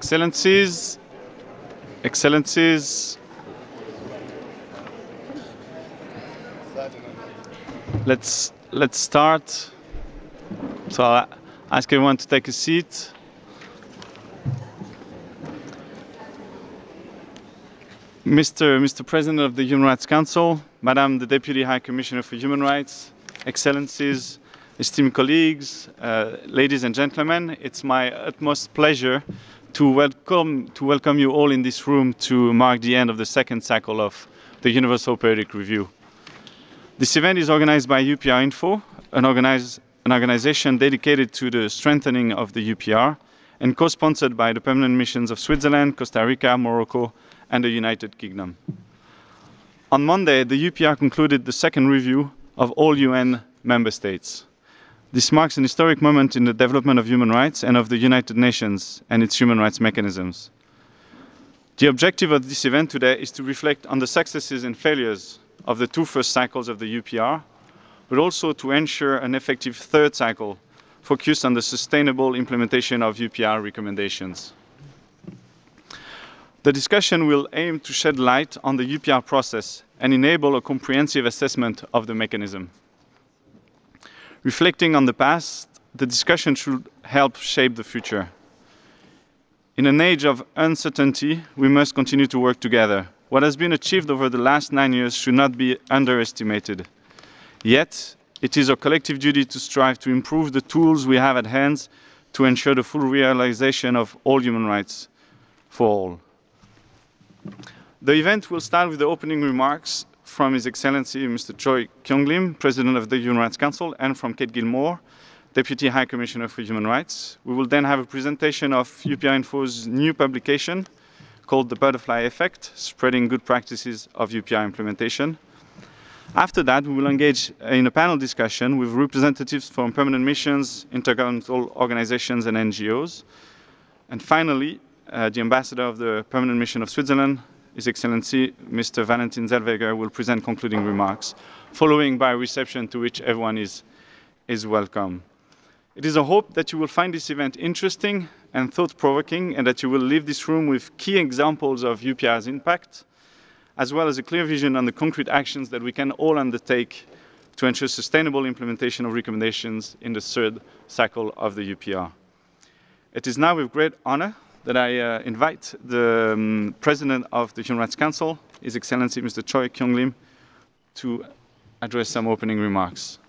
Excellencies, Excellencies, let's start. So I ask everyone to take a seat. Mr. President of the Human Rights Council, Madam the Deputy High Commissioner for Human Rights, Excellencies, esteemed colleagues, ladies and gentlemen, it's my utmost pleasure to welcome you all in this room to mark the end of the second cycle of the Universal Periodic Review. This event is organized by UPR Info, an organization dedicated to the strengthening of the UPR and co-sponsored by the permanent missions of Switzerland, Costa Rica, Morocco, and the United Kingdom. On Monday, the UPR concluded the second review of all UN member states. This marks an historic moment in the development of human rights and of the United Nations and its human rights mechanisms. The objective of this event today is to reflect on the successes and failures of the two first cycles of the UPR, but also to ensure an effective third cycle focused on the sustainable implementation of UPR recommendations. The discussion will aim to shed light on the UPR process and enable a comprehensive assessment of the mechanism. Reflecting on the past, the discussion should help shape the future. In an age of uncertainty, we must continue to work together. What has been achieved over the last 9 years should not be underestimated. Yet, it is our collective duty to strive to improve the tools we have at hand to ensure the full realization of all human rights for all. The event will start with the opening remarks from His Excellency Mr. Choi Kyung-lim, President of the Human Rights Council, and from Kate Gilmore, Deputy High Commissioner for Human Rights. We will then have a presentation of UPR Info's new publication called The Butterfly Effect, Spreading Good Practices of UPR Implementation. After that, we will engage in a panel discussion with representatives from permanent missions, intergovernmental organizations, and NGOs. And finally, the ambassador of the Permanent Mission of Switzerland, His Excellency Mr. Valentin Zellweger, will present concluding remarks, following by a reception to which everyone is welcome. It is a hope that you will find this event interesting and thought-provoking, and that you will leave this room with key examples of UPR's impact, as well as a clear vision on the concrete actions that we can all undertake to ensure sustainable implementation of recommendations in the third cycle of the UPR. It is now with great honor that I invite the President of the Human Rights Council, His Excellency Mr. Choi Kyung-lim, to address some opening remarks.